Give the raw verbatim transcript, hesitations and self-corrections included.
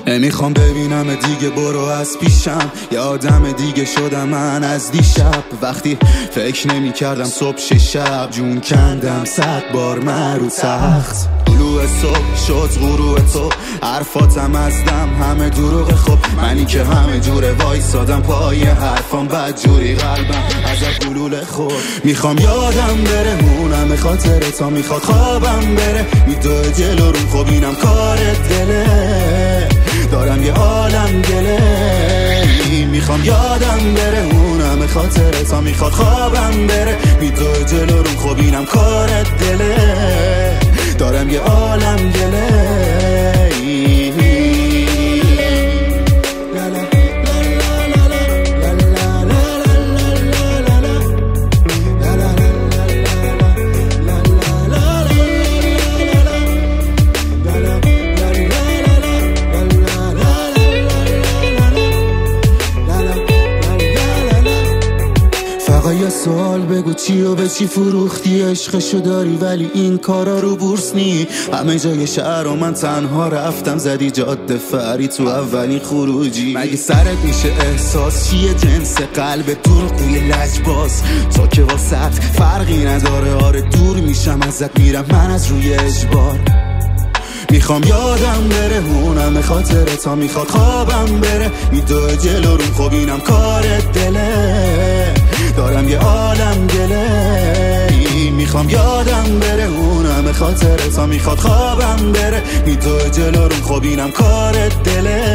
نمیخوام ببینم دیگه، برو از پیشم. یه آدم دیگه شدم من از دیشب. وقتی فکر نمی کردم صبح شب جون کندم صد بار من رو تخت. طلوع صبح شد غروب تو، حرفاتم ازدم همه دروغ. خب منی که همه جوره وایسادم پای حرفام، بد جوری قلبم از گلوله خود. میخوام یادم بره اونم خاطر تا، میخواد خوابم بره میدوه جلو روم. خب اینم کار دله، دارم یه عالم گله. میخوام یادم بره اونم خاطر تا، میخواد خوابم بره میدوه جلو روم. خب اینم کار دله، دارم یه عالم گله. یه سوال بگو چی و به چی فروختی؟ عشقشو داری ولی این کارا رو بورس نی. همه جای شهر و من تنها رفتم، زدی جاده فری تو اولین خروجی. مگه سرت میشه احساس چیه جنس قلب دروغگوی لجباز؟ تو که واسط فرقی نداره، آره دور میشم ازت میرم من از روی اجبار. میخوام یادم بره اونم خاطر تا، میخواد خوابم بره میدوه جلو روم. خب اینم کار دله، دارم یه عالم گله. میخوام یادم بره اونم خاطر تا، میخواد خوابم بره میدوه جلو روم. خب اینم کار دله،